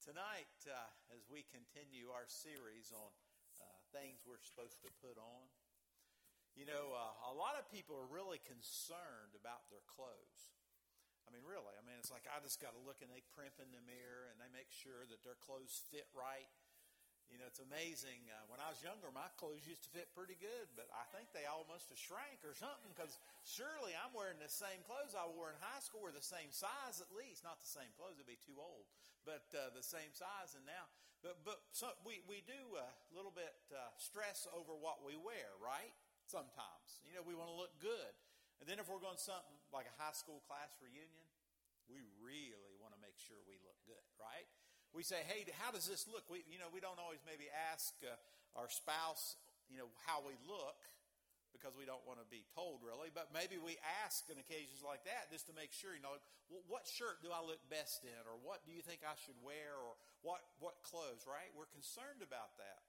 Tonight, as we continue our series on things we're supposed to put on, you know, a lot of people are really concerned about their clothes. I mean, really. I mean, it's like I just got to look and they primp in the mirror and they make sure that their clothes fit right. You know, it's amazing. When I was younger, my clothes used to fit pretty good, but I think they almost shrank or something because surely I'm wearing the same clothes I wore in high school. We're the same size at least. Not the same clothes. It'd be too old. But the same size and now. But so we do a little bit stress over what we wear, right? Sometimes. You know, we want to look good. And then if we're going to something like a high school class reunion, we really want to make sure we look good, right? We say, hey, how does this look? We don't always maybe ask our spouse, how we look because we don't want to be told really. But maybe we ask on occasions like that just to make sure, what shirt do I look best in? Or what do you think I should wear? Or what clothes, right? We're concerned about that.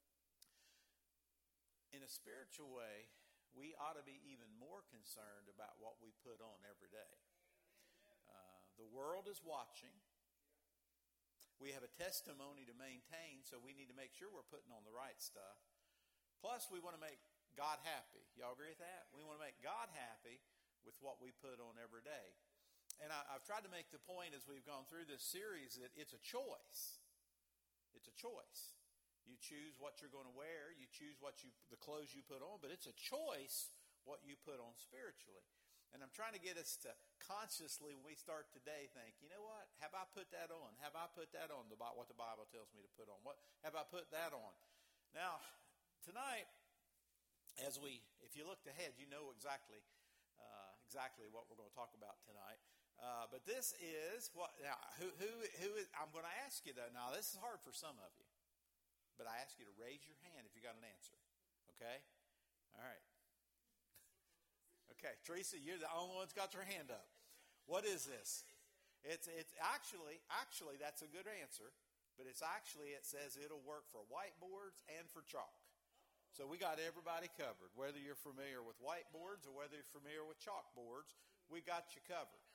In a spiritual way, we ought to be even more concerned about what we put on every day. The world is watching. We have a testimony to maintain, so we need to make sure we're putting on the right stuff. Plus, we want to make God happy. Y'all agree with that? We want to make God happy with what we put on every day. And I've tried to make the point as we've gone through this series that it's a choice. It's a choice. You choose what you're going to wear. You choose the clothes you put on. But it's a choice what you put on spiritually. And I'm trying to get us to consciously, when we start today, think, you know what? Have I put that on? Have I put that on what the Bible tells me to put on? What have I put that on? Now, tonight, if you looked ahead, you know exactly what we're going to talk about tonight. But this is what now. Who is? I'm going to ask you though. Now, this is hard for some of you, but I ask you to raise your hand if you got an answer. Okay? All right. Okay, Teresa, you're the only one that's got your hand up. What is this? It's actually that's a good answer, but it says it'll work for whiteboards and for chalk. So we got everybody covered. Whether you're familiar with whiteboards or whether you're familiar with chalkboards, we got you covered.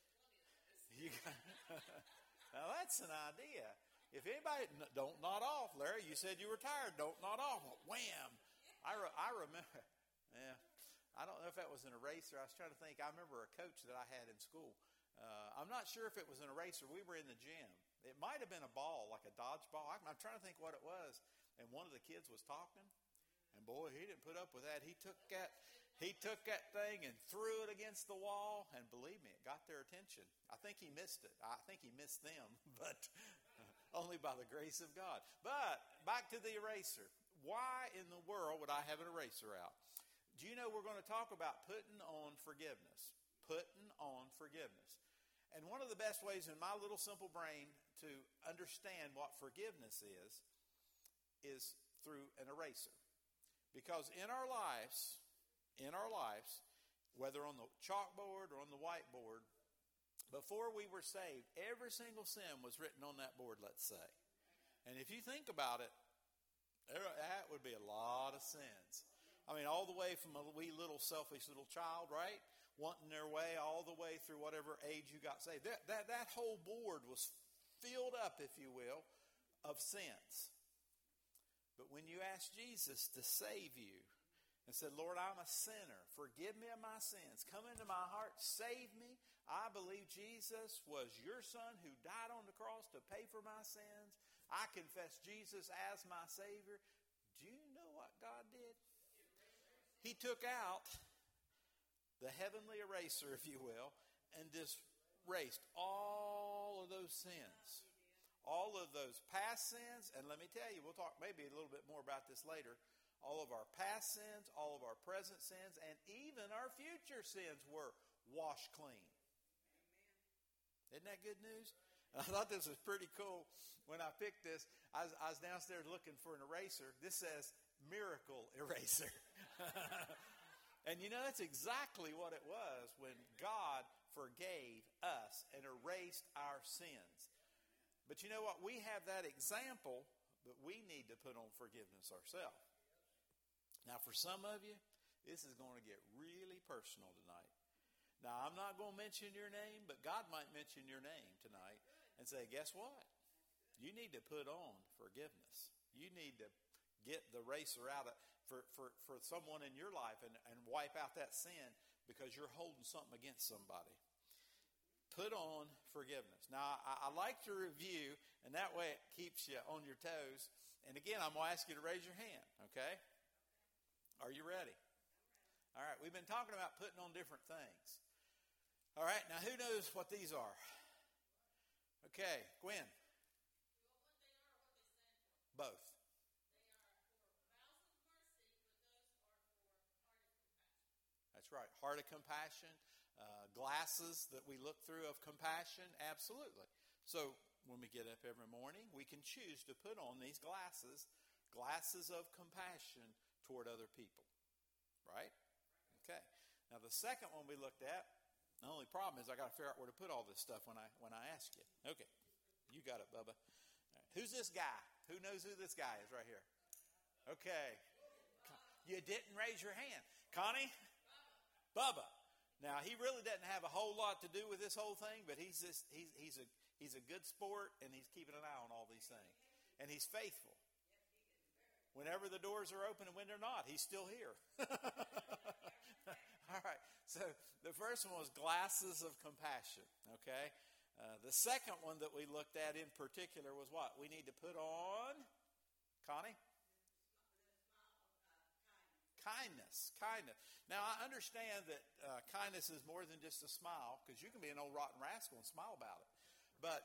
Now that's an idea. If anybody, don't nod off, Larry. You said you were tired. Don't nod off. Wham! I remember. Yeah. I don't know if that was an eraser. I was trying to think. I remember a coach that I had in school. I'm not sure if it was an eraser. We were in the gym. It might have been a ball, like a dodgeball. I'm trying to think what it was. And one of the kids was talking, and boy, he didn't put up with that. He took that thing and threw it against the wall, and believe me, it got their attention. I think he missed it. I think he missed them, but only by the grace of God. But back to the eraser. Why in the world would I have an eraser out? Do you know we're going to talk about putting on forgiveness? Putting on forgiveness. And one of the best ways in my little simple brain to understand what forgiveness is through an eraser. Because in our lives, whether on the chalkboard or on the whiteboard, before we were saved, every single sin was written on that board, let's say. And if you think about it, that would be a lot of sins. I mean, all the way from a wee little selfish little child, right? Wanting their way all the way through whatever age you got saved. That whole board was filled up, if you will, of sins. But when you asked Jesus to save you and said, Lord, I'm a sinner. Forgive me of my sins. Come into my heart. Save me. I believe Jesus was your son who died on the cross to pay for my sins. I confess Jesus as my Savior. Do you know what God did? He took out the heavenly eraser, if you will, and just erased all of those sins. All of those past sins, and let me tell you, we'll talk maybe a little bit more about this later. All of our past sins, all of our present sins, and even our future sins were washed clean. Isn't that good news? I thought this was pretty cool. When I picked this, I was downstairs looking for an eraser. This says miracle eraser. And that's exactly what it was when God forgave us and erased our sins. But you know what? We have that example, but we need to put on forgiveness ourselves. Now, for some of you, this is going to get really personal tonight. Now, I'm not going to mention your name, but God might mention your name tonight and say, guess what? You need to put on forgiveness. You need to get the eraser out for someone in your life and wipe out that sin because you're holding something against somebody. Put on forgiveness. Now, I like to review, and that way it keeps you on your toes. And again, I'm going to ask you to raise your hand, okay? Are you ready? All right, we've been talking about putting on different things. All right, now who knows what these are? Okay, Gwen. Both. That's right. Heart of compassion, glasses that we look through of compassion, absolutely. So when we get up every morning, we can choose to put on these glasses of compassion toward other people, right? Okay. Now the second one we looked at, the only problem is I got to figure out where to put all this stuff when I ask you. Okay, you got it, Bubba. Right. Who's this guy? Who knows who this guy is right here? Okay. You didn't raise your hand. Connie? Bubba. Now, he really doesn't have a whole lot to do with this whole thing, but he's a good sport, and he's keeping an eye on all these things. And he's faithful. Whenever the doors are open and when they're not, he's still here. All right. So the first one was glasses of compassion, okay? The second one that we looked at in particular was what? We need to put on, Connie? Kindness. Now, I understand that kindness is more than just a smile, because you can be an old rotten rascal and smile about it. But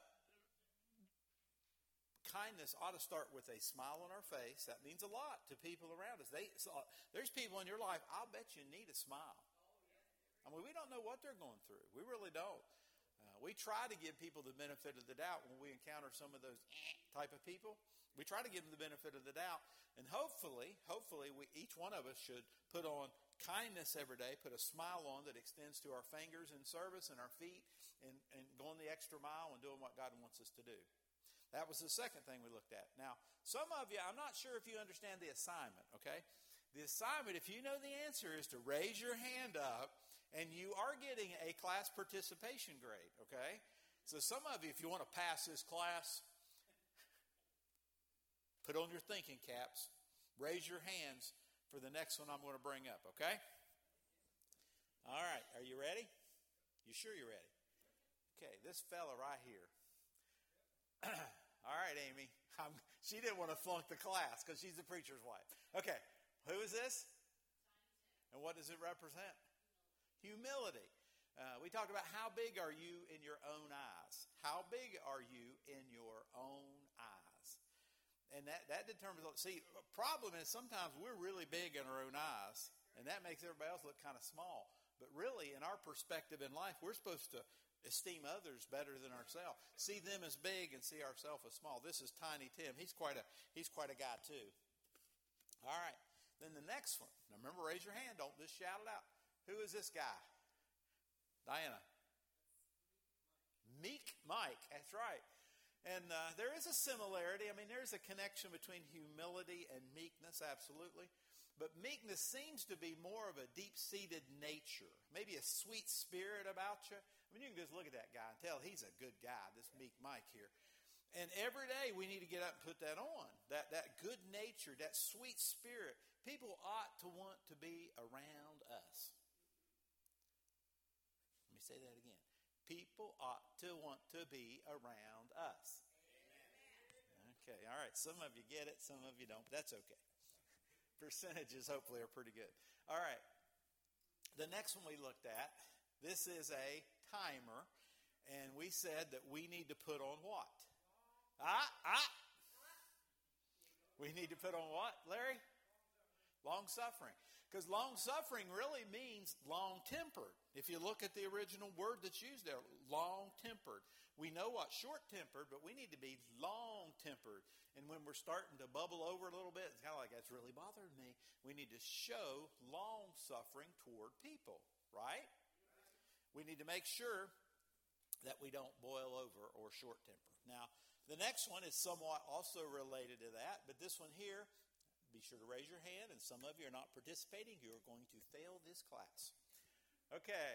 kindness ought to start with a smile on our face. That means a lot to people around us. There's people in your life, I'll bet you need a smile. I mean, we don't know what they're going through. We really don't. We try to give people the benefit of the doubt when we encounter some of those type of people. We try to give them the benefit of the doubt. And hopefully, each one of us should put on kindness every day, put a smile on that extends to our fingers in service and our feet and going the extra mile and doing what God wants us to do. That was the second thing we looked at. Now, some of you, I'm not sure if you understand the assignment, okay? The assignment, if you know the answer, is to raise your hand up, and you are getting a class participation grade, okay? So some of you, if you want to pass this class, put on your thinking caps, raise your hands for the next one I'm going to bring up, okay? All right, are you ready? You sure you're ready? Okay, this fella right here. All right, Amy. She didn't want to flunk the class because she's the preacher's wife. Okay, who is this? And what does it represent? Humility. We talked about how big are you in your own eyes? How big are you in your own eyes? And that determines, see, the problem is sometimes we're really big in our own eyes, and that makes everybody else look kind of small. But really, in our perspective in life, we're supposed to esteem others better than ourselves. See them as big and see ourselves as small. This is Tiny Tim. He's quite a guy too. All right. Then the next one. Now remember, raise your hand. Don't just shout it out. Who is this guy? Diana. Meek Mike. That's right. And there is a similarity. I mean, there's a connection between humility and meekness, absolutely. But meekness seems to be more of a deep-seated nature, maybe a sweet spirit about you. I mean, you can just look at that guy and tell he's a good guy, this Meek Mike here. And every day we need to get up and put that on, that good nature, that sweet spirit. People ought to want to be around us. Let me say that again. People ought to want to be around us. Amen. Okay, all right. Some of you get it, some of you don't, but that's okay. Percentages hopefully are pretty good. All right. The next one we looked at, this is a timer, and we said that we need to put on what? We need to put on what, Larry? Long-suffering. Because long-suffering really means long-tempered. If you look at the original word that's used there, long-tempered. We know what short-tempered, but we need to be long-tempered. And when we're starting to bubble over a little bit, it's kind of like, that's really bothering me. We need to show long-suffering toward people, right? We need to make sure that we don't boil over or short-temper. Now, the next one is somewhat also related to that, but this one here, be sure to raise your hand, and some of you are not participating. You are going to fail this class. Okay.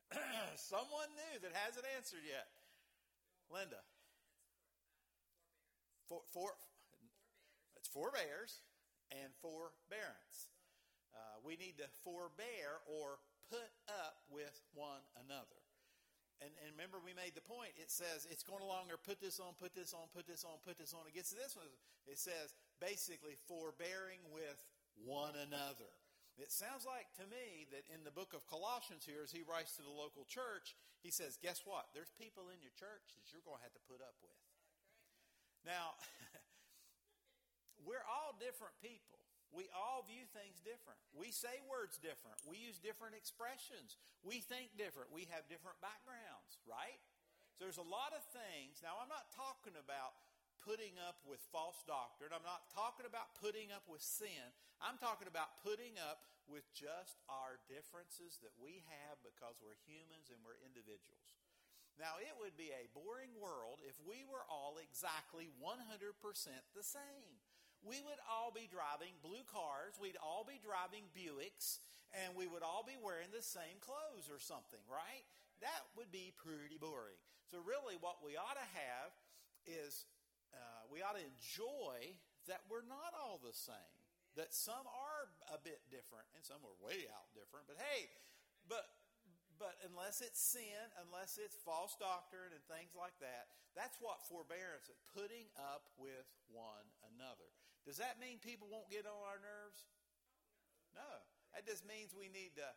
Someone new that hasn't answered yet. Linda. It's forbears and forbearance. We need to forbear or put up with one another. And remember, we made the point. It says it's going along there, put this on, put this on, put this on, put this on. It gets to this one. It says basically forbearing with one another. It sounds like to me that in the book of Colossians here, as he writes to the local church, he says, guess what? There's people in your church that you're going to have to put up with. Now, we're all different people. We all view things different. We say words different. We use different expressions. We think different. We have different backgrounds, right? So there's a lot of things. Now, I'm not talking about putting up with false doctrine. I'm not talking about putting up with sin. I'm talking about putting up with just our differences that we have because we're humans and we're individuals. Now, it would be a boring world if we were all exactly 100% the same. We would all be driving blue cars, we'd all be driving Buicks, and we would all be wearing the same clothes or something, right? That would be pretty boring. So really what we ought to have is we ought to enjoy that we're not all the same, that some are a bit different and some are way out different. But hey, but unless it's sin, unless it's false doctrine and things like that, that's what forbearance is, putting up with one another. Does that mean people won't get on our nerves? No. That just means we need to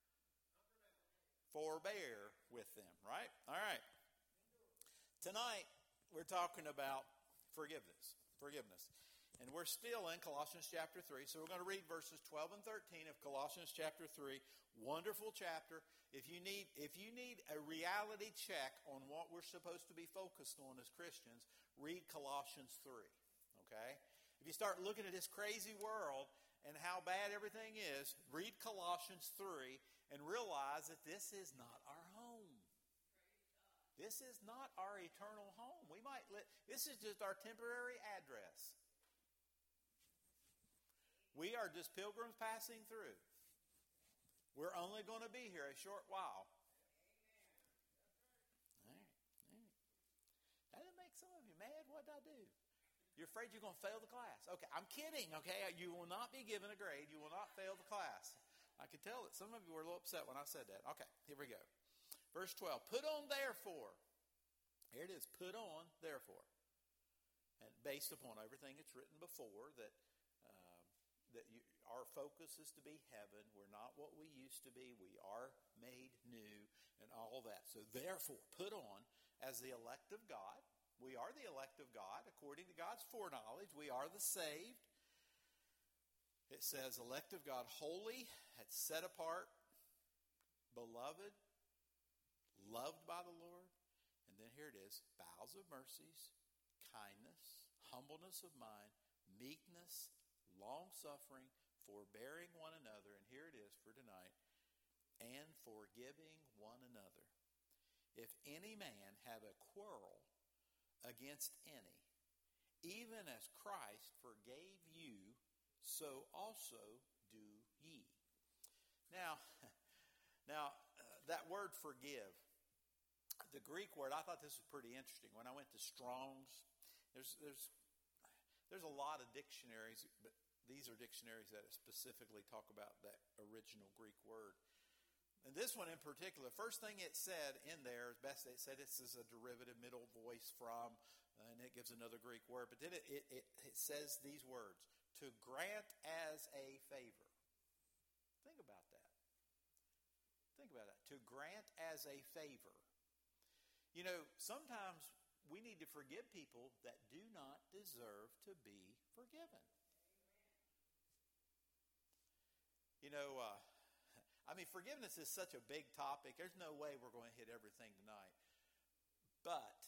forbear with them, right? All right. Tonight, we're talking about forgiveness. And we're still in Colossians chapter 3. So we're going to read verses 12 and 13 of Colossians chapter 3. Wonderful chapter. If you need a reality check on what we're supposed to be focused on as Christians, read Colossians 3. Okay? If you start looking at this crazy world and how bad everything is, read Colossians 3 and realize that this is not our home. This is not our eternal home. This is just our temporary address. We are just pilgrims passing through. We're only going to be here a short while. All right. That didn't make some of you mad. What did I do? You're afraid you're going to fail the class. Okay, I'm kidding, okay? You will not be given a grade. You will not fail the class. I could tell that some of you were a little upset when I said that. Okay, here we go. Verse 12, put on therefore. Here it is, put on therefore. And based upon everything that's written before, our focus is to be heaven. We're not what we used to be. We are made new and all that. So therefore, put on as the elect of God. We are the elect of God. According to God's foreknowledge, we are the saved. It says, elect of God, holy, set apart, beloved, loved by the Lord. And then here it is, bowels of mercies, kindness, humbleness of mind, meekness, long-suffering, forbearing one another. And here it is for tonight, and forgiving one another. If any man have a quarrel against any, even as Christ forgave you, so also do ye. Now, that word forgive, the Greek word, I thought this was pretty interesting. When I went to Strong's, there's a lot of dictionaries, but these are dictionaries that specifically talk about that original Greek word. And this one in particular, first thing it said in there, as best it said, this is a derivative middle voice from, and it gives another Greek word. But then it says these words, to grant as a favor. Think about that. To grant as a favor. You know, sometimes we need to forgive people that do not deserve to be forgiven. You know, forgiveness is such a big topic. There's no way we're going to hit everything tonight. But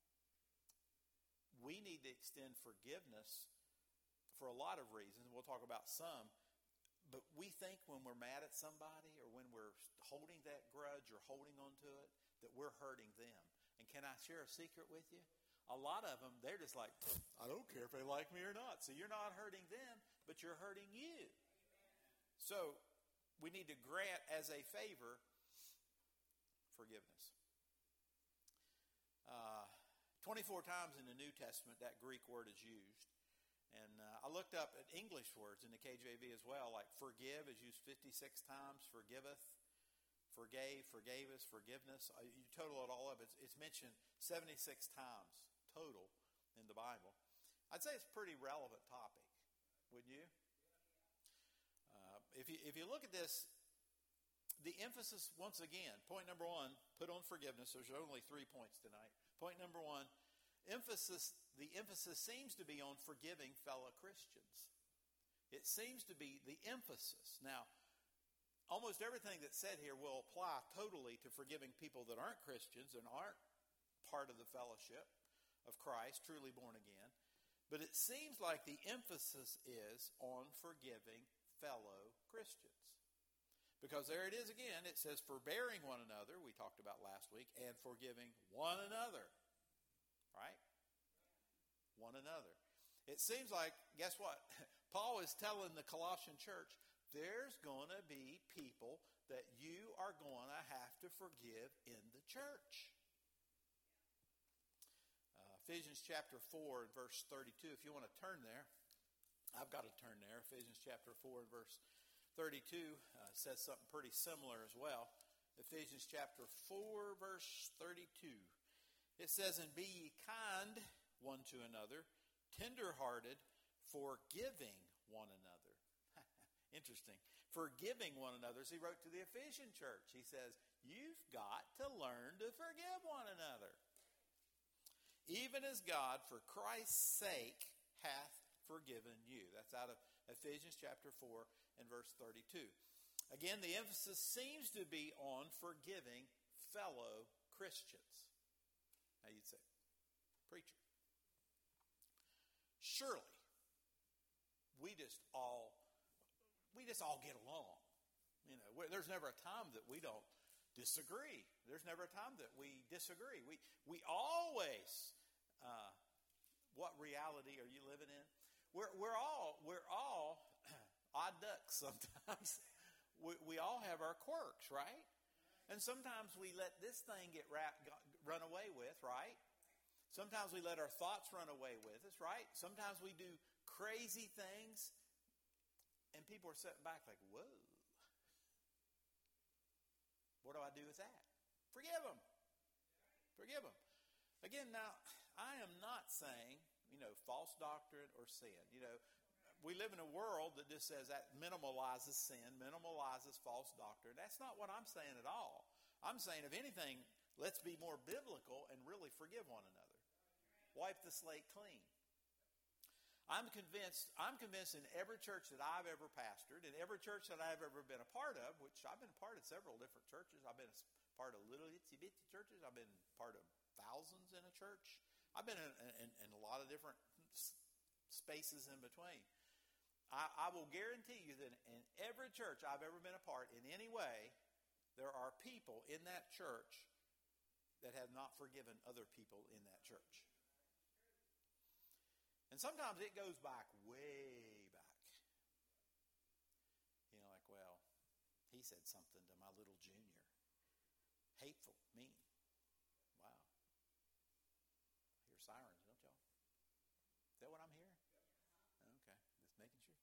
we need to extend forgiveness for a lot of reasons. We'll talk about some. But we think when we're mad at somebody or when we're holding that grudge or holding on to it, that we're hurting them. And can I share a secret with you? A lot of them, they're just like, I don't care if they like me or not. So you're not hurting them, but you're hurting you. So we need to grant as a favor forgiveness. 24 times in the New Testament that Greek word is used. And I looked up at English words in the KJV as well, like forgive is used 56 times, forgiveth, forgave, forgave us, forgiveness. You total it all up, it's mentioned 76 times total in the Bible. I'd say it's a pretty relevant topic, wouldn't you? If you look at this, the emphasis, once again, point number one, put on forgiveness. There's only 3 points tonight. Point number one, the emphasis seems to be on forgiving fellow Christians. It seems to be the emphasis. Now, almost everything that's said here will apply totally to forgiving people that aren't Christians and aren't part of the fellowship of Christ, truly born again. But it seems like the emphasis is on forgiving fellow Christians. Because there it is again, it says forbearing one another, we talked about last week, and forgiving one another. Right? One another. It seems like, guess what? Paul is telling the Colossian church, there's going to be people that you are going to have to forgive in the church. Ephesians chapter 4 and verse 32, if you want to turn there. I've got to turn there. Ephesians chapter 4 and verse 32 says something pretty similar as well. Ephesians chapter 4 verse 32. It says, and be ye kind one to another, tender-hearted, forgiving one another. Interesting. Forgiving one another. As he wrote to the Ephesian church, he says, you've got to learn to forgive one another. Even as God, for Christ's sake, hath forgiven you. That's out of Ephesians chapter 4 and verse 32. Again, the emphasis seems to be on forgiving fellow Christians. Now you'd say, preacher, surely we just all get along. You know, there's never a time that we don't disagree. There's never a time that we disagree. We always. What reality are you living in? We're all odd ducks sometimes. We all have our quirks, right? And sometimes we let this thing run away with, right? Sometimes we let our thoughts run away with us, right? Sometimes we do crazy things, and people are sitting back like, whoa. What do I do with that? Forgive them. Forgive them. Again, now, I am not saying, false doctrine or sin. We live in a world that just says that minimalizes sin, minimalizes false doctrine. That's not what I'm saying at all. I'm saying, if anything, let's be more biblical and really forgive one another. Wipe the slate clean. I'm convinced in every church that I've ever pastored, in every church that I've ever been a part of, which I've been a part of several different churches. I've been a part of little itsy-bitsy churches. I've been part of thousands in a church. I've been in a lot of different spaces in between. I will guarantee you that in every church I've ever been a part, in any way, there are people in that church that have not forgiven other people in that church. And sometimes it goes back, way back. Like, well, he said something to my little junior. Hateful, mean. Wow. I hear sirens, don't y'all? Is that what I'm hearing? Okay, just making sure.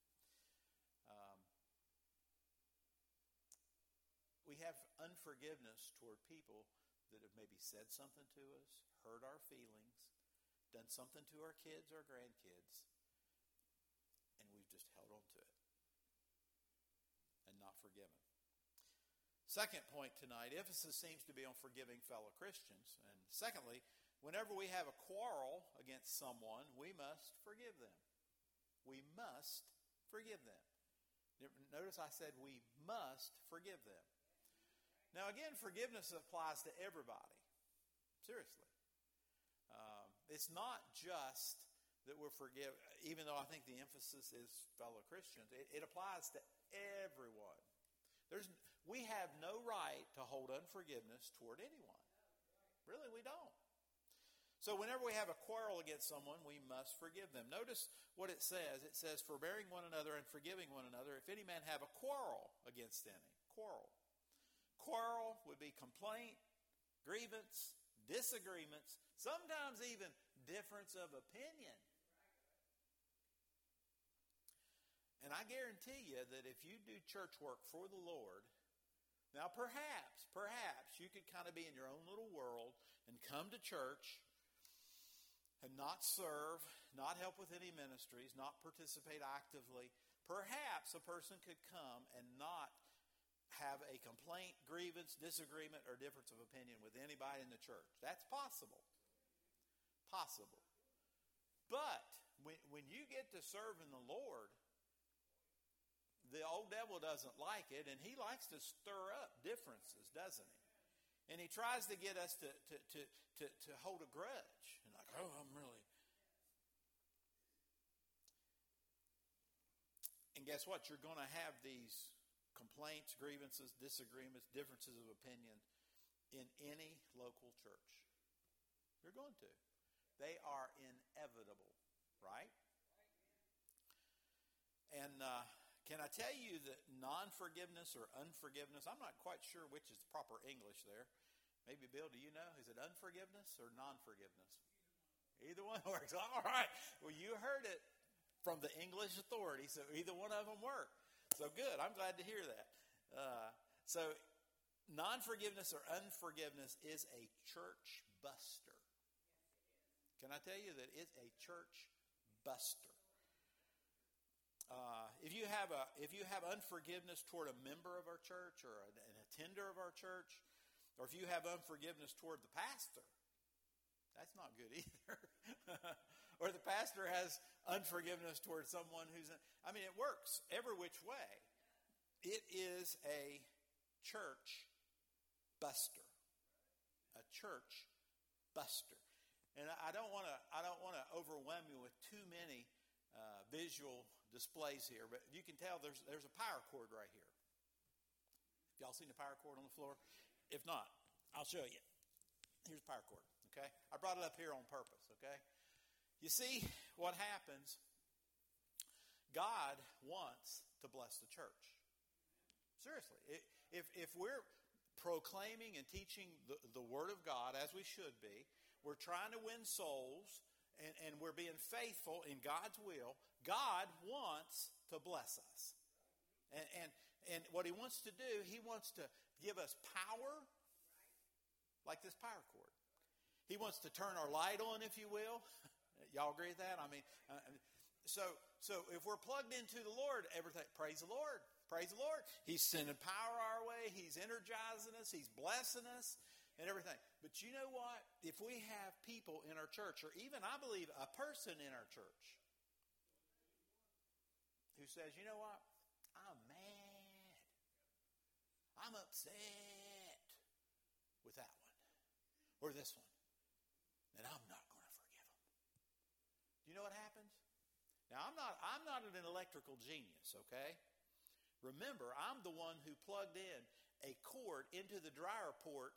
We have unforgiveness toward people that have maybe said something to us, hurt our feelings, done something to our kids or grandkids, and we've just held on to it and not forgiven. Second point tonight, emphasis seems to be on forgiving fellow Christians. And secondly, whenever we have a quarrel against someone, we must forgive them. We must forgive them. Notice I said we must forgive them. Now again, forgiveness applies to everybody. Seriously. It's not just that we're forgiven, even though I think the emphasis is fellow Christians. It applies to everyone. We have no right to hold unforgiveness toward anyone. Really, we don't. So whenever we have a quarrel against someone, we must forgive them. Notice what it says. It says, forbearing one another and forgiving one another, if any man have a quarrel against any. Quarrel. Quarrel would be complaint, grievance, disagreements, sometimes even difference of opinion. And I guarantee you that if you do church work for the Lord, now perhaps you could kind of be in your own little world and come to church and not serve, not help with any ministries, not participate actively. Perhaps a person could come and not have a complaint, grievance, disagreement, or difference of opinion with anybody in the church. That's possible. Possible. But when you get to serving the Lord, the old devil doesn't like it, and he likes to stir up differences, doesn't he? And he tries to get us to hold a grudge. And like, oh, I'm really... And guess what? You're going to have these complaints, grievances, disagreements, differences of opinion in any local church. You're going to. They are inevitable, right? And can I tell you that non-forgiveness or unforgiveness, I'm not quite sure which is the proper English there. Maybe, Bill, do you know? Is it unforgiveness or non-forgiveness? Either one works. All right. Well, you heard it from the English authority, so either one of them work. So good. I'm glad to hear that. So non-forgiveness or unforgiveness is a church buster. Can I tell you that it's a church buster? If you have unforgiveness toward a member of our church or an attender of our church, or if you have unforgiveness toward the pastor, that's not good either. Or the pastor has unforgiveness toward someone who's... it works every which way. It is a church buster. A church buster. And I don't want to overwhelm you with too many visual displays here, but you can tell there's a power cord right here. Y'all seen the power cord on the floor? If not, I'll show you. Here's the power cord, okay? I brought it up here on purpose, okay? You see what happens? God wants to bless the church. Seriously. If we're proclaiming and teaching the Word of God as we should be, we're trying to win souls, and we're being faithful in God's will, God wants to bless us. And what He wants to do, He wants to give us power like this power cord. He wants to turn our light on, if you will. Y'all agree with that? So if we're plugged into the Lord, everything, praise the Lord. Praise the Lord. He's sending power our way. He's energizing us. He's blessing us and everything. But you know what? If we have people in our church, or even, I believe, a person in our church who says, you know what? I'm mad. I'm upset with that one or this one. And I'm not going to forgive them. Do you know what happens? Now, I'm not an electrical genius, okay? Remember, I'm the one who plugged in a cord into the dryer port.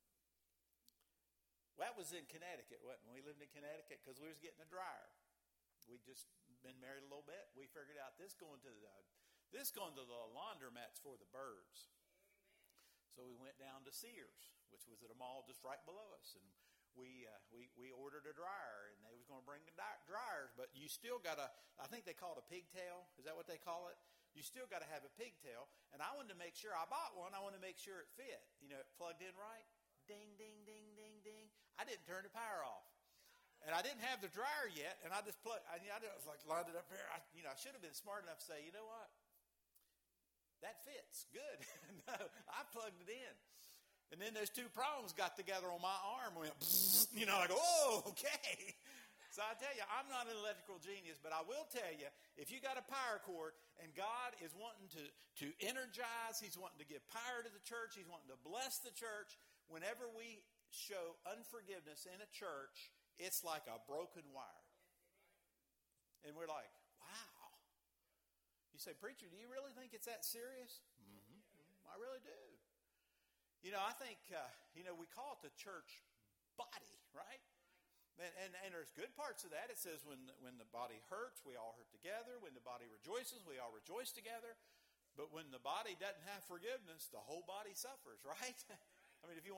Well, that was in Connecticut, wasn't it? When we lived in Connecticut, because we was getting a dryer. We'd just been married a little bit. We figured out this going to the laundromats for the birds. So we went down to Sears, which was at a mall just right below us, and we ordered a dryer, and they was going to bring the dryers, but you still got I think they call it a pigtail. Is that what they call it? You still got to have a pigtail, and I wanted to make sure I bought one. I wanted to make sure it fit. You know, it plugged in right. Ding, ding, ding, ding, ding. I didn't turn the power off, and I didn't have the dryer yet, and I just plugged. I was like lined it up here. I should have been smart enough to say, you know what? That fits good. No, I plugged it in. And then those two prongs got together on my arm and went, like, oh, okay. So I tell you, I'm not an electrical genius, but I will tell you, if you got a power cord and God is wanting to energize, He's wanting to give power to the church, He's wanting to bless the church, whenever we show unforgiveness in a church, it's like a broken wire. And we're like, wow. You say, preacher, do you really think it's that serious? Mm-hmm. I really do. I think, we call it the church body, right? And there's good parts of that. It says when the body hurts, we all hurt together. When the body rejoices, we all rejoice together. But when the body doesn't have forgiveness, the whole body suffers, right? If you want to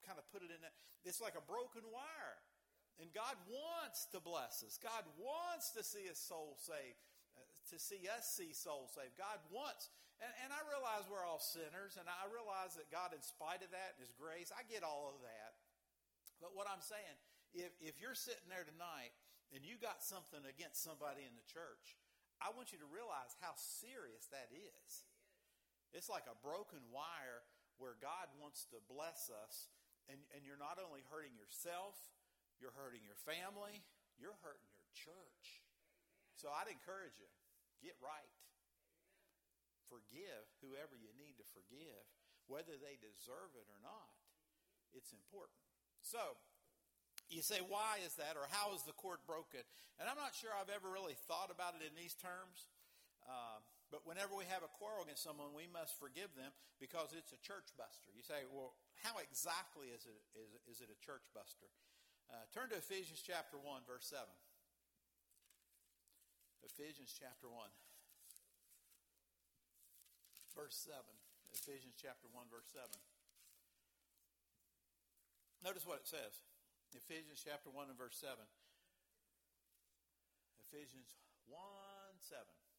kind of put it in that. It's like a broken wire. And God wants to bless us. God wants to see us soul saved, to see us see souls saved. God wants, and I realize we're all sinners, and I realize that God, in spite of that, and His grace, I get all of that. But what I'm saying, if you're sitting there tonight and you got something against somebody in the church, I want you to realize how serious that is. It's like a broken wire where God wants to bless us, and you're not only hurting yourself, you're hurting your family, you're hurting your church. So I'd encourage you, get right. Forgive whoever you need to forgive, whether they deserve it or not. It's important. So, you say, why is that, or how is the cord broken? And I'm not sure I've ever really thought about it in these terms. But whenever we have a quarrel against someone, we must forgive them because it's a church buster. You say, well, how exactly is it a church buster? Turn to Ephesians chapter 1, verse 7. Ephesians chapter 1, verse 7. Ephesians chapter 1, verse 7. Notice what it says. Ephesians chapter 1 and verse 7. Ephesians 1, 7.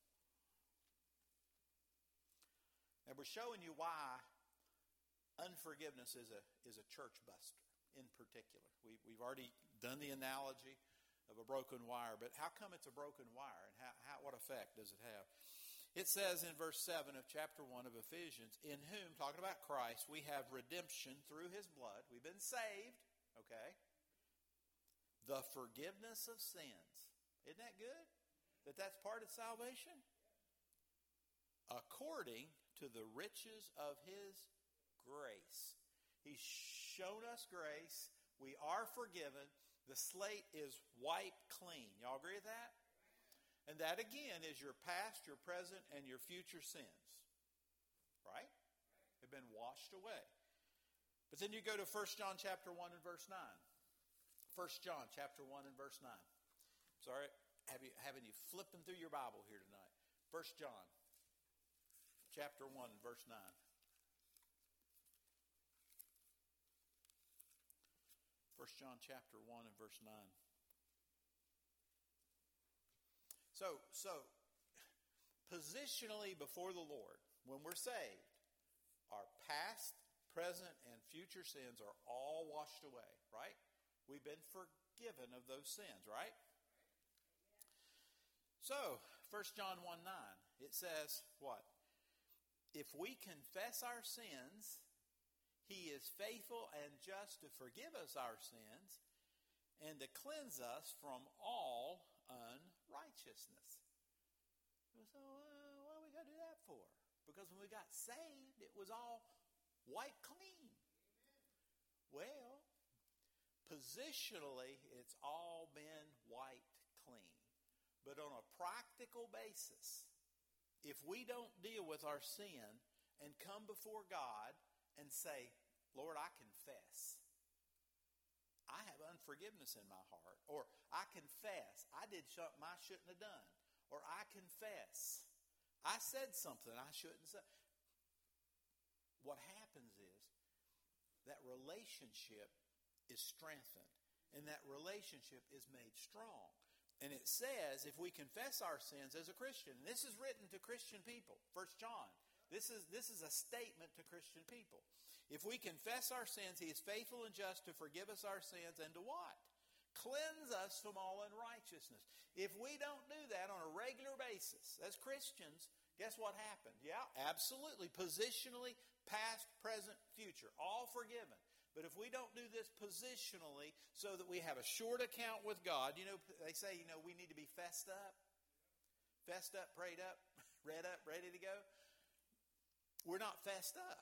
And we're showing you why unforgiveness is a church buster in particular. We've already done the analogy of a broken wire, but how come it's a broken wire, and what effect does it have? It says in verse 7 of chapter 1 of Ephesians, in whom, talking about Christ, we have redemption through His blood. We've been saved, okay? The forgiveness of sins. Isn't that good? That's part of salvation? According to the riches of His grace. He's shown us grace. We are forgiven. The slate is wiped clean. Y'all agree with that? And that, again, is your past, your present, and your future sins. Right? They've been washed away. But then you go to 1 John chapter 1 and verse 9. 1 John chapter 1 and verse 9. Sorry, having you flipping through your Bible here tonight. 1 John chapter 1 and verse 9. 1 John chapter 1 and verse 9. So positionally before the Lord, when we're saved, our past, present, and future sins are all washed away, right? We've been forgiven of those sins, right? So, 1 John 1:9, it says what? If we confess our sins, He is faithful and just to forgive us our sins and to cleanse us from all unrighteousness. So, what are we going to do that for? Because when we got saved, it was all wiped clean. Well, positionally, it's all been wiped clean. But on a practical basis, if we don't deal with our sin and come before God and say, Lord, I confess. I have unforgiveness in my heart. Or I confess I did something I shouldn't have done. Or I confess I said something I shouldn't say. What happens is that relationship is strengthened. And that relationship is made strong. And it says if we confess our sins as a Christian, and this is written to Christian people, 1 John. This is a statement to Christian people. If we confess our sins, He is faithful and just to forgive us our sins and to what? Cleanse us from all unrighteousness. If we don't do that on a regular basis as Christians, guess what happened? Yeah, absolutely. Positionally, past, present, future, all forgiven. But if we don't do this positionally so that we have a short account with God, they say, we need to be fessed up, prayed up, read up, ready to go. We're not fessed up.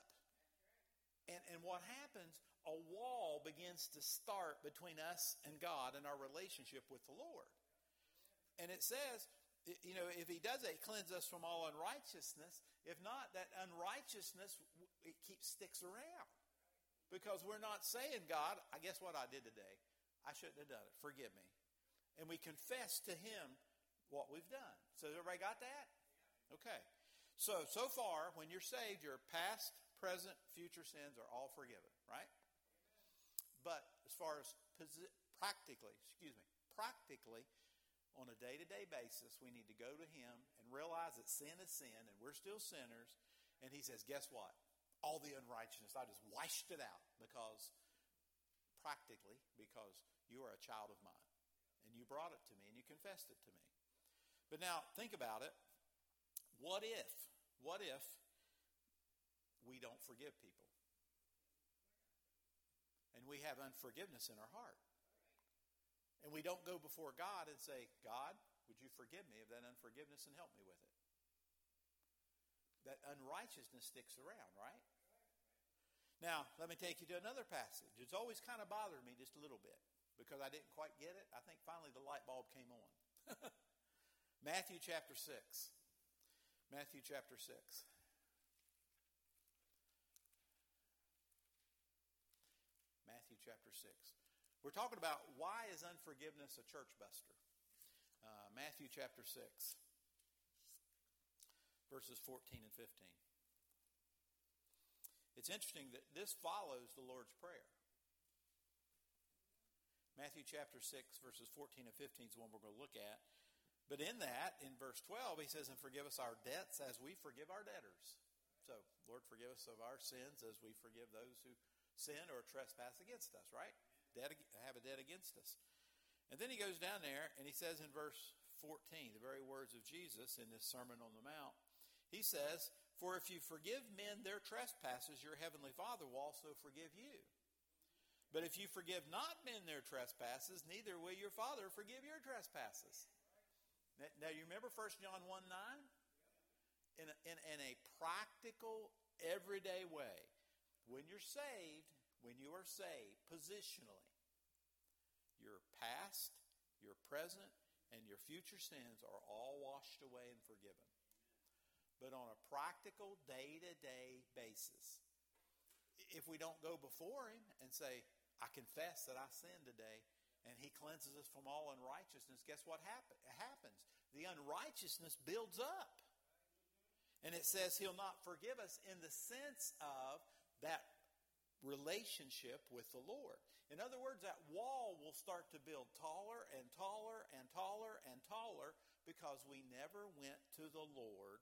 And what happens, a wall begins to start between us and God and our relationship with the Lord. And it says, if He does that, He cleanses us from all unrighteousness. If not, that unrighteousness, it sticks around. Because we're not saying, God, I guess what I did today, I shouldn't have done it. Forgive me. And we confess to Him what we've done. So everybody got that? Okay. So far, when you're saved, your past, present, future sins are all forgiven, right? But as far as practically, on a day-to-day basis, we need to go to Him and realize that sin is sin and we're still sinners. And He says, guess what? All the unrighteousness, I just washed it out because you are a child of mine. And you brought it to me and you confessed it to me. But now, think about it. What if we don't forgive people? And we have unforgiveness in our heart. And we don't go before God and say, God, would you forgive me of that unforgiveness and help me with it? That unrighteousness sticks around, right? Now, let me take you to another passage. It's always kind of bothered me just a little bit because I didn't quite get it. I think finally the light bulb came on. Matthew chapter 6. Matthew chapter 6. Matthew chapter 6. We're talking about why is unforgiveness a church buster? Matthew chapter 6, verses 14 and 15. It's interesting that this follows the Lord's Prayer. Matthew chapter 6, verses 14 and 15 is the one we're going to look at. But in that, in verse 12, he says, and forgive us our debts as we forgive our debtors. So, Lord, forgive us of our sins as we forgive those who sin or trespass against us, right? Have a debt against us. And then he goes down there and he says in verse 14, the very words of Jesus in this Sermon on the Mount, he says, for if you forgive men their trespasses, your heavenly Father will also forgive you. But if you forgive not men their trespasses, neither will your Father forgive your trespasses. Now you remember 1 John 1:9? In a practical, everyday way. When you are saved, positionally, your past, your present, and your future sins are all washed away and forgiven. But on a practical, day-to-day basis, if we don't go before Him and say, I confess that I sinned today, and He cleanses us from all unrighteousness, guess what happens? The unrighteousness builds up. And it says He'll not forgive us in the sense of that relationship with the Lord. In other words, that wall will start to build taller and taller and taller and taller because we never went to the Lord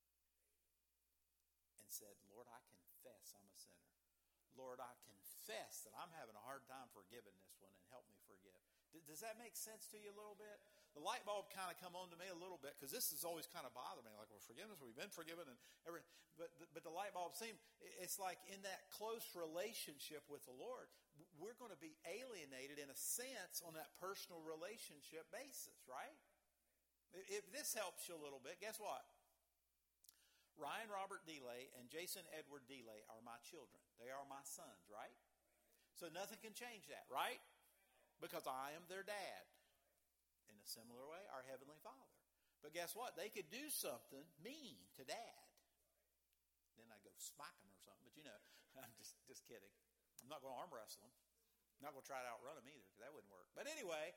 and said, Lord, I confess I'm a sinner. Lord, I confess that I'm having a hard time forgiving this one and help me forgive. Does that make sense to you a little bit? The light bulb kind of come on to me a little bit because this has always kind of bothered me. Like, well, forgiveness, we've been forgiven, and everything. But the light bulb it's like in that close relationship with the Lord, we're going to be alienated in a sense on that personal relationship basis, right? If this helps you a little bit, guess what? Ryan Robert DeLay and Jason Edward DeLay are my children. They are my sons, right? So nothing can change that, right? Because I am their dad. In a similar way, our Heavenly Father. But guess what? They could do something mean to Dad. Then I'd go smack him or something. But I'm just kidding. I'm not going to arm wrestle him. I'm not going to try to outrun him either, because that wouldn't work. But anyway,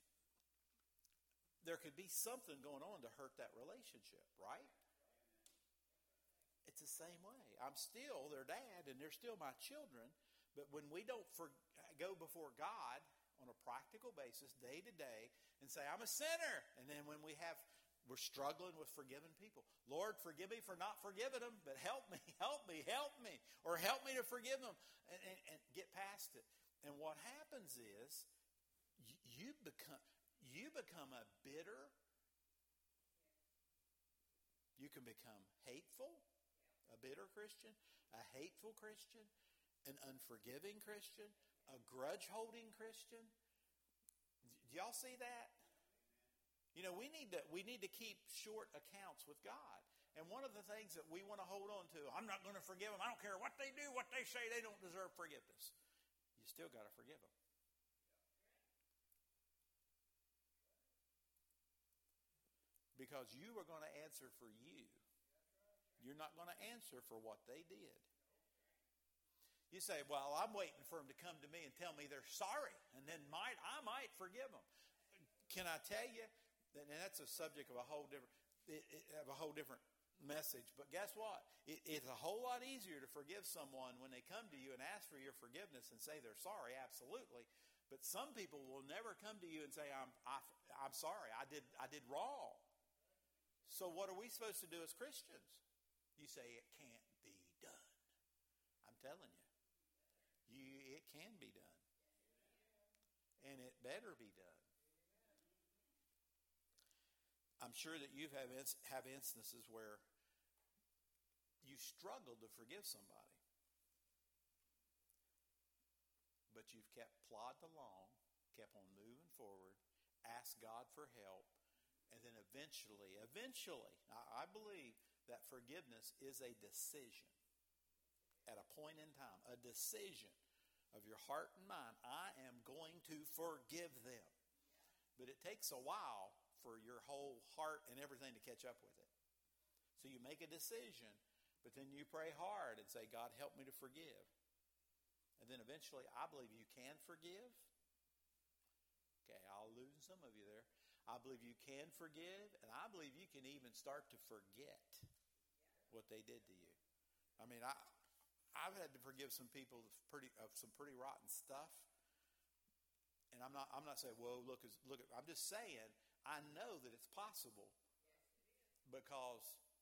there could be something going on to hurt that relationship, right? It's the same way. I'm still their dad, and they're still my children. But when we don't go before God on a practical basis, day to day, and say, I'm a sinner. And then when we're struggling with forgiving people. Lord, forgive me for not forgiving them, but help me. Or help me to forgive them and get past it. And what happens is you become a bitter, you can become hateful, a bitter Christian, a hateful Christian, an unforgiving Christian, a grudge-holding Christian. Do y'all see that? We need to keep short accounts with God. And one of the things that we want to hold on to, I'm not going to forgive them. I don't care what they do, what they say, they don't deserve forgiveness. You still got to forgive them. Because you are going to answer for you. You're not going to answer for what they did. You say, well, I'm waiting for them to come to me and tell me they're sorry, and then I might forgive them. Can I tell you, and that's a subject of a whole different message. But guess what? It's a whole lot easier to forgive someone when they come to you and ask for your forgiveness and say they're sorry, absolutely. But some people will never come to you and say, I'm sorry, I did wrong. So what are we supposed to do as Christians? You say it can't be done. I'm telling you, it can be done. And it better be done. I'm sure that you have instances where you struggle to forgive somebody. But you've kept plodding along, kept on moving forward, asked God for help, and then eventually, I believe that forgiveness is a decision at a point in time, a decision of your heart and mind. I am going to forgive them. But it takes a while for your whole heart and everything to catch up with it. So you make a decision, but then you pray hard and say, God, help me to forgive. And then eventually, I believe you can forgive. Okay, I'll lose some of you there. I believe you can forgive, and I believe you can even start to forget what they did to you. I mean, I've had to forgive some people of some pretty rotten stuff. And I'm not saying, whoa, look. I'm just saying, I know that it's possible because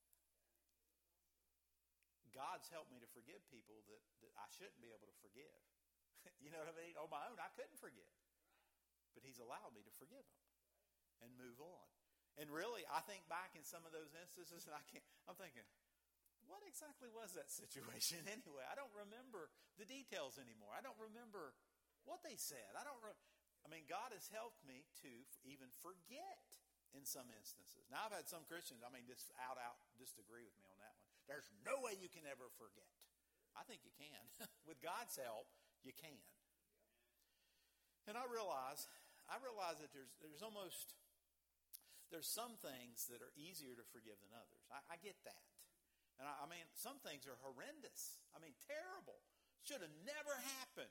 God's helped me to forgive people that I shouldn't be able to forgive. You know what I mean? On my own, I couldn't forgive. But He's allowed me to forgive them and move on. And really, I think back in some of those instances, and I'm thinking, what exactly was that situation anyway? I don't remember the details anymore. I don't remember what they said. God has helped me to even forget in some instances. Now, I've had some Christians, just out disagree with me on that one. There's no way you can ever forget. I think you can. With God's help, you can. And I realize that there's some things that are easier to forgive than others. I get that. And some things are horrendous. Terrible. Should have never happened.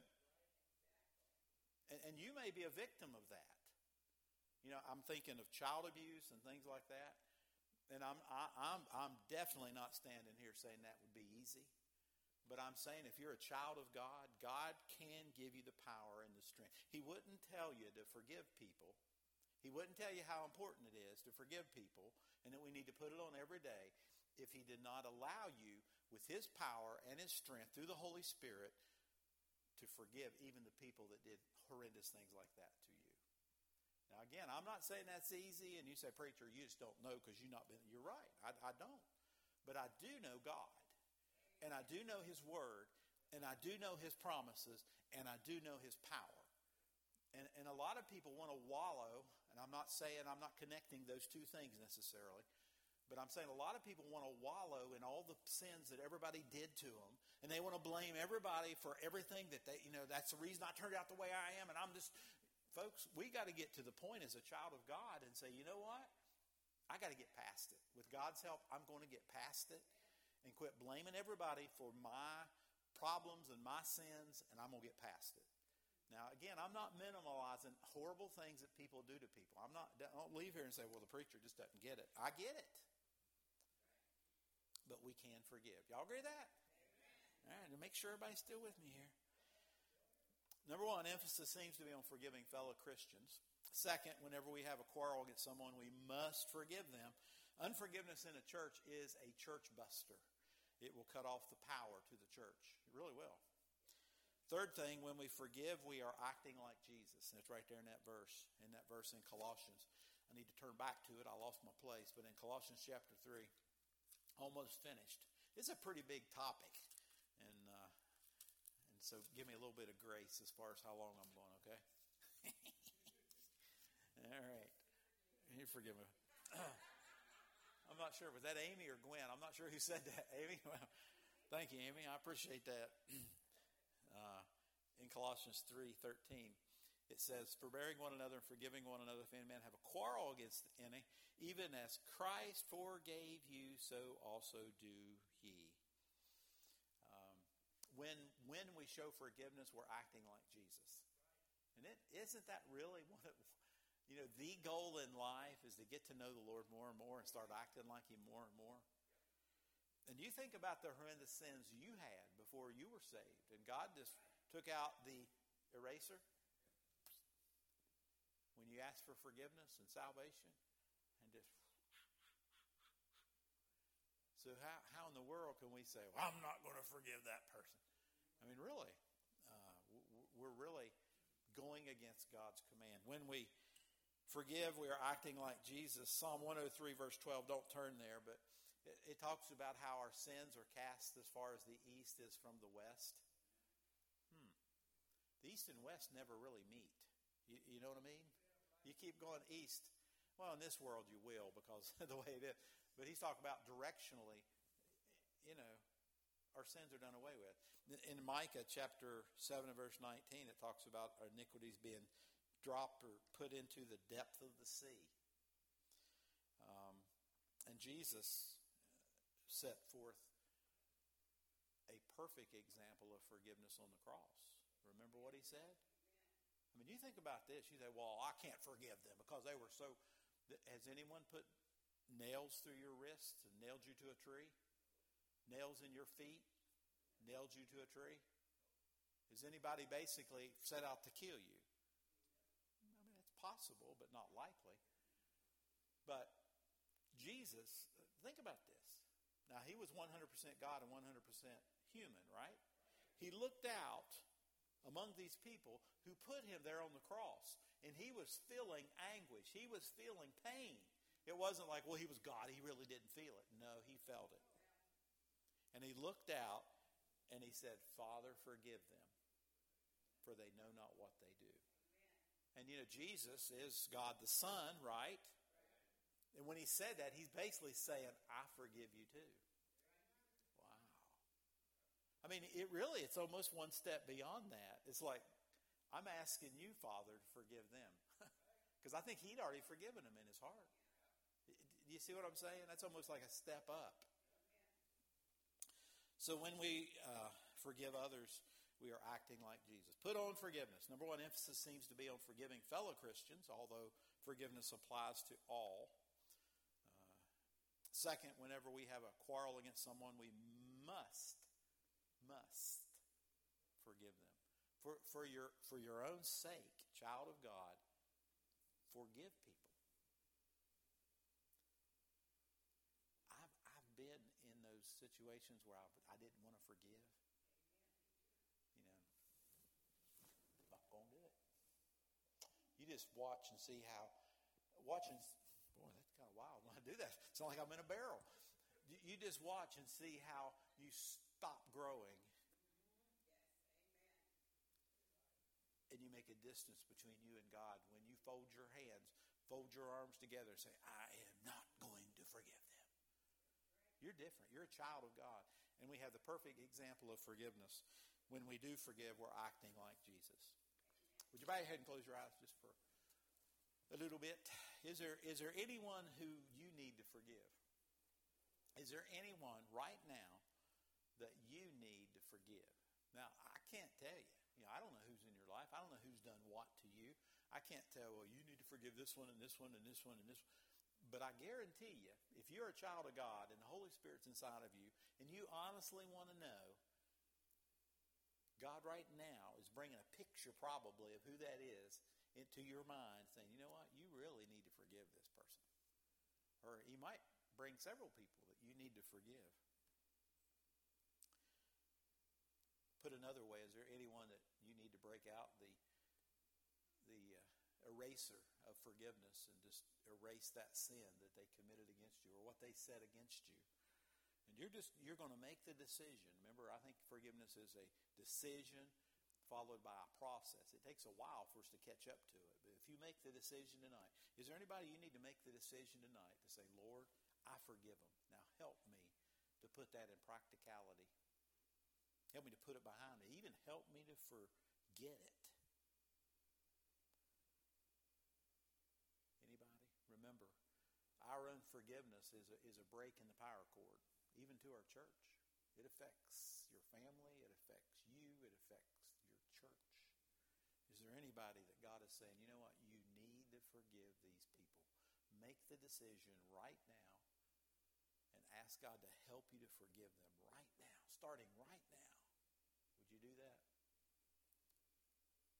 And you may be a victim of that. I'm thinking of child abuse and things like that. And I'm definitely not standing here saying that would be easy. But I'm saying if you're a child of God, God can give you the power and the strength. He wouldn't tell you to forgive people. He wouldn't tell you how important it is to forgive people and that we need to put it on every day if He did not allow you with His power and His strength through the Holy Spirit to forgive even the people that did horrendous things like that to you. Now, again, I'm not saying that's easy, and you say, preacher, you just don't know because you're right. I don't. But I do know God, and I do know His Word, and I do know His promises, and I do know His power. And a lot of people want to wallow, and I'm not connecting those two things necessarily, but I'm saying a lot of people want to wallow in all the sins that everybody did to them, and they want to blame everybody for everything that that's the reason I turned out the way I am, and folks, we got to get to the point as a child of God and say, you know what? I got to get past it. With God's help, I'm going to get past it and quit blaming everybody for my problems and my sins, and I'm going to get past it. Now, again, I'm not minimalizing horrible things that people do to people. Don't leave here and say, well, the preacher just doesn't get it. I get it. But we can forgive. Y'all agree with that? All right, to make sure everybody's still with me here. Number one, emphasis seems to be on forgiving fellow Christians. Second, whenever we have a quarrel against someone, we must forgive them. Unforgiveness in a church is a church buster. It will cut off the power to the church. It really will. Third thing, when we forgive, we are acting like Jesus. And it's right there in that verse in Colossians. I need to turn back to it. I lost my place. But in Colossians chapter 3, almost finished. It's a pretty big topic. So give me a little bit of grace as far as how long I'm going, okay? All right. You forgive me. I'm not sure. Was that Amy or Gwen? I'm not sure who said that. Amy? Well, thank you, Amy. I appreciate that. In Colossians 3:13, it says, forbearing one another and forgiving one another, if any man have a quarrel against any, even as Christ forgave you, so also do ye. When we show forgiveness, we're acting like Jesus. And isn't that really the goal in life is to get to know the Lord more and more and start acting like Him more and more? And you think about the horrendous sins you had before you were saved, and God just took out the eraser when you ask for forgiveness and salvation, and just... So how in the world can we say, well, I'm not going to forgive that person? I mean, really, we're really going against God's command. When we forgive, we are acting like Jesus. Psalm 103, verse 12, don't turn there, but it talks about how our sins are cast as far as the east is from the west. The east and west never really meet. You know what I mean? You keep going east. Well, in this world you will, because of the way it is. But he's talking about directionally, our sins are done away with. In Micah chapter 7 and verse 19, it talks about our iniquities being dropped or put into the depth of the sea. And Jesus set forth a perfect example of forgiveness on the cross. Remember what he said? I mean, you think about this. You say, well, I can't forgive them because they were so... Has anyone put nails through your wrists and nailed you to a tree? Nails in your feet? Nailed you to a tree? Has anybody basically set out to kill you? I mean, it's possible, but not likely. But Jesus, think about this. Now, he was 100% God and 100% human, right? He looked out among these people who put him there on the cross, and he was feeling anguish. He was feeling pain. It wasn't like, well, he was God. He really didn't feel it. No, he felt it. And he looked out, and he said, Father, forgive them, for they know not what they do. And, Jesus is God the Son, right? And when he said that, he's basically saying, I forgive you too. Wow. I mean, it's almost one step beyond that. It's like, I'm asking you, Father, to forgive them. Because I think he'd already forgiven them in his heart. Do you see what I'm saying? That's almost like a step up. So when we forgive others, we are acting like Jesus. Put on forgiveness. Number one, emphasis seems to be on forgiving fellow Christians, although forgiveness applies to all. Second, whenever we have a quarrel against someone, we must forgive them. For your own sake, child of God, forgive people. I've been in those situations where I didn't want to forgive. Not going to do it. You just watch and see how, boy, that's kind of wild when I do that. It's not like I'm in a barrel. You just watch and see how you stop growing. And you make a distance between you and God when you fold your hands, fold your arms together and say, I am not going to forgive them. You're different. You're a child of God. And we have the perfect example of forgiveness. When we do forgive, we're acting like Jesus. Would you bow your head and close your eyes just for a little bit? Is there anyone who you need to forgive? Is there anyone right now that you need to forgive? Now, I can't tell you. I don't know who's in your life. I don't know who's done what to you. I can't tell, well, you need to forgive this one and this one and this one and this one. But I guarantee you, if you're a child of God and the Holy Spirit's inside of you, and you honestly want to know, God right now is bringing a picture probably of who that is into your mind, saying, you know what, you really need to forgive this person. Or he might bring several people that you need to forgive. Put another way, is there anyone that you need to break out the eraser of forgiveness and just erase that sin that they committed against you or what they said against you? And you're going to make the decision. Remember, I think forgiveness is a decision followed by a process. It takes a while for us to catch up to it. But if you make the decision tonight, is there anybody you need to make the decision tonight to say, Lord, I forgive them. Now help me to put that in practicality. Help me to put it behind me. Even help me to forget it. Anybody? Remember, our unforgiveness is a break in the power cord, even to our church. It affects your family. It affects you. It affects your church. Is there anybody that God is saying, you know what, you need to forgive these people? Make the decision right now and ask God to help you to forgive them right now, starting right now.